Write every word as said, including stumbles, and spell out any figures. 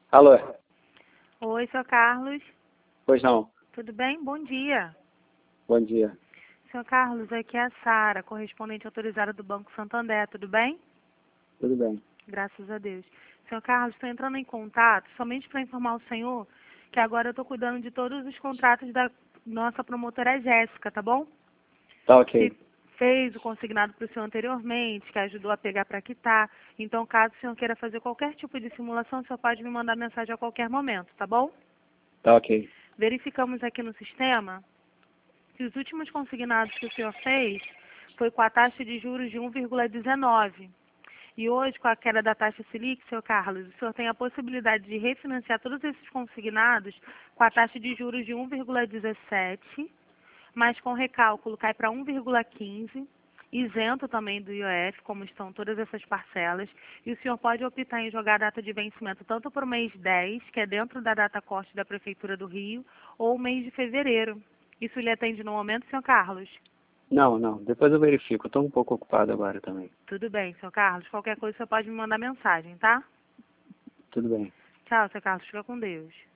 Alô? Oi, seu Carlos. Pois não. Tudo bem? Bom dia. Bom dia. Seu Carlos, aqui é a Sara, correspondente autorizada do Banco Santander. Tudo bem? Tudo bem. Graças a Deus. Seu Carlos, estou entrando em contato somente para informar o senhor que agora eu estou cuidando de todos os contratos da nossa promotora Jéssica, tá bom? Tá ok. Que fez o consignado para o senhor anteriormente, que ajudou a pegar para quitar. Então, caso o senhor queira fazer qualquer tipo de simulação, o senhor pode me mandar mensagem a qualquer momento, tá bom? Tá ok. Verificamos aqui no sistema que os últimos consignados que o senhor fez foi com a taxa de juros de um vírgula dezenove. E hoje, com a queda da taxa Selic, senhor Carlos, o senhor tem a possibilidade de refinanciar todos esses consignados com a taxa de juros de um vírgula dezessete, mas com recálculo cai para um vírgula quinze, isento também do I O F, como estão todas essas parcelas, e o senhor pode optar em jogar a data de vencimento tanto para o mês dez, que é dentro da data corte da Prefeitura do Rio, ou o mês de fevereiro. Isso lhe atende no momento, senhor Carlos? Não, não. Depois eu verifico. Estou um pouco ocupado agora também. Tudo bem, senhor Carlos. Qualquer coisa você pode me mandar mensagem, tá? Tudo bem. Tchau, senhor Carlos. Fica com Deus.